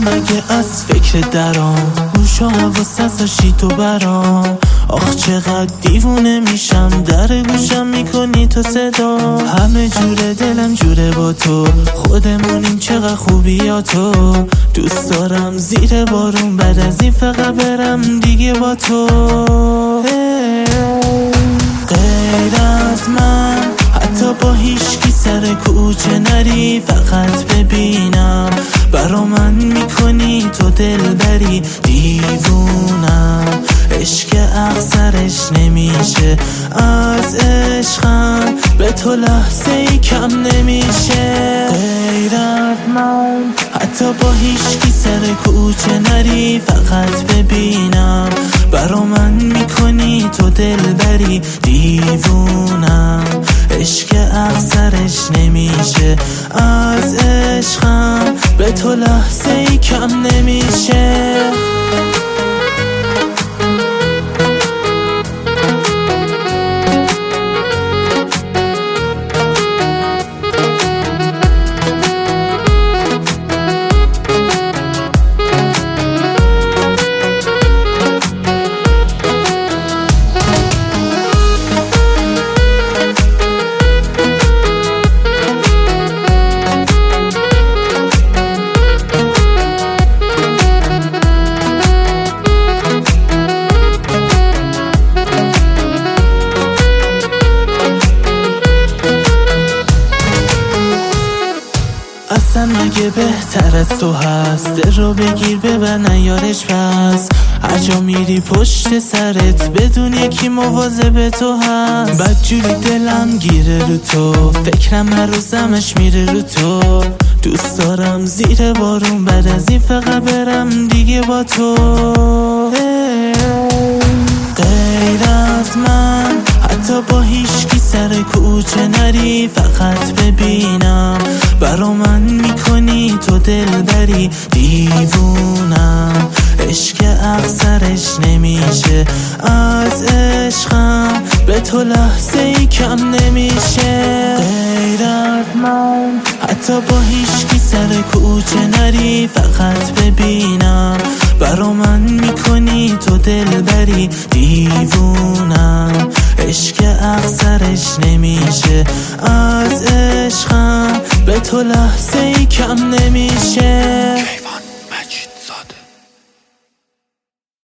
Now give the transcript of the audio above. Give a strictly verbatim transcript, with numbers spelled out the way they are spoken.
مگه از فکر درام گوش و حواس ازشی تو برام. آخ چقدر دیوونه میشم در گوشم میکنی تو صدا. همه جوره دلم جوره با تو، خودمونیم چقدر خوبی یا تو. دوست دارم زیر بارون بعد از این فقط برم دیگه با تو. غیر از من حتی با هیچکی سر کوچه نری، فقط ببینم برا من میکنی تو دلبری. دیوونم عشق اخسرش نمیشه، از عشقم به تو لحظه ای کم نمیشه. غیر از من حتی با هیچکی سر کوچه نری، فقط ببینم برا من میکنی تو دلبری. دیوونم عشق اخسرش نمیشه، از عشقم به تو لحظه ای کم نمیشه. اصلا مگه بهتر از تو هست؟ دل رو بگیر ببر نیارش پس. هر جا میری پشت سرت بدون یکی مواظب تو هست. بدجوری دلم گیره رو تو، فکرم هر روزمش میره رو تو. دوست دارم زیر بارون بعد از این فقط برم دیگه با تو. غیر از من حتی با هیچکی سر کوچه نری، فقط ببینم برا من میکنی تو دلبری. دیوونم عشق اخسرش نمیشه، از عشقم به تو لحظه ای کم نمیشه. غیر از من حتی با هیچکی سر کوچه نری، فقط ببینم برا من میکنی تو دلبری. دیوونم عشق اخسرش نمیشه، از عشقم به تو لحظه ای کم نمیشه.